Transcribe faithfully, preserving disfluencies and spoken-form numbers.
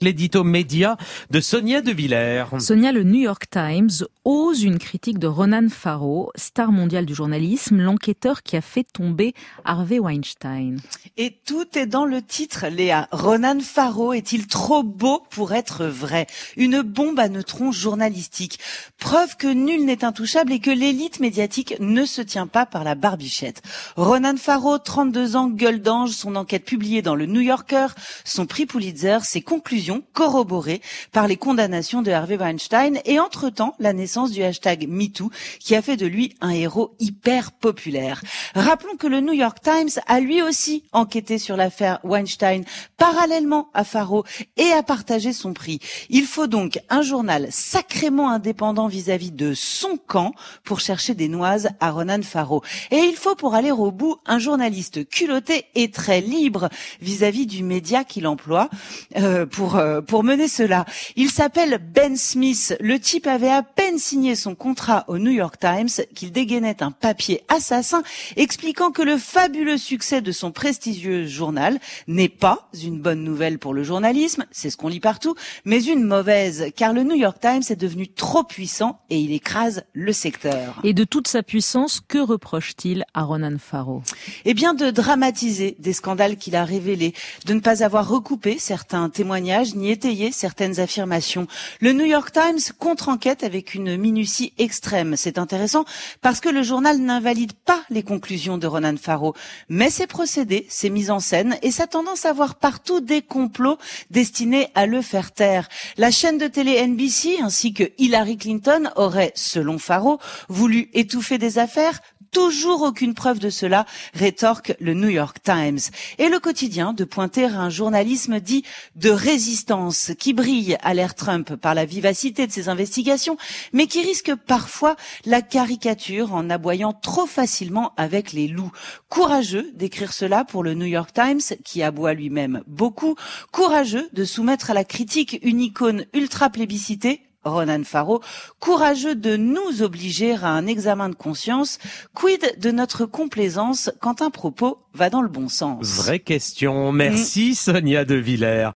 L'édito média de Sonia De Villers. Sonia, le New York Times ose une critique de Ronan Farrow, star mondiale du journalisme, l'enquêteur qui a fait tomber Harvey Weinstein. Et tout est dans le titre, Léa. Ronan Farrow est-il trop beau pour être vrai? Une bombe à neutrons journalistique. Preuve que nul n'est intouchable et que l'élite médiatique ne se tient pas par la barbichette. Ronan Farrow, trente-deux ans, gueule d'ange, son enquête publiée dans le New Yorker, son prix Pulitzer, ses conclusions corroborées par les condamnations de Harvey Weinstein et entre-temps la naissance du hashtag MeToo qui a fait de lui un héros hyper populaire. Rappelons que le New York Times a lui aussi enquêté sur l'affaire Weinstein parallèlement à Farrow et a partagé son prix. Il faut donc un journal sacrément indépendant vis-à-vis de son camp pour chercher des noises à Ronan Farrow. Et il faut pour aller au bout un journaliste culotté et très libre vis-à-vis du média qu'il emploie euh, pour pour mener cela. Il s'appelle Ben Smith. Le type avait à peine signé son contrat au New York Times qu'il dégainait un papier assassin expliquant que le fabuleux succès de son prestigieux journal n'est pas une bonne nouvelle pour le journalisme, c'est ce qu'on lit partout, mais une mauvaise, car le New York Times est devenu trop puissant et il écrase le secteur. Et de toute sa puissance, que reproche-t-il à Ronan Farrow? Eh bien, de dramatiser des scandales qu'il a révélés, de ne pas avoir recoupé certains témoignages ni étayer certaines affirmations. Le New York Times contre-enquête avec une minutie extrême. C'est intéressant parce que le journal n'invalide pas les conclusions de Ronan Farrow, mais ses procédés, ses mises en scène et sa tendance à voir partout des complots destinés à le faire taire. La chaîne de télé N B C ainsi que Hillary Clinton auraient, selon Farrow, voulu étouffer des affaires. Toujours aucune preuve de cela, rétorque le New York Times. Et le quotidien de pointer un journalisme dit de résistance qui brille à l'ère Trump par la vivacité de ses investigations, mais qui risque parfois la caricature en aboyant trop facilement avec les loups. Courageux d'écrire cela pour le New York Times, qui aboie lui-même beaucoup. Courageux de soumettre à la critique une icône ultra plébiscitée, Ronan Farrow, courageux de nous obliger à un examen de conscience, quid de notre complaisance quand un propos va dans le bon sens? Vraie question. Merci mmh. Sonia De Villers.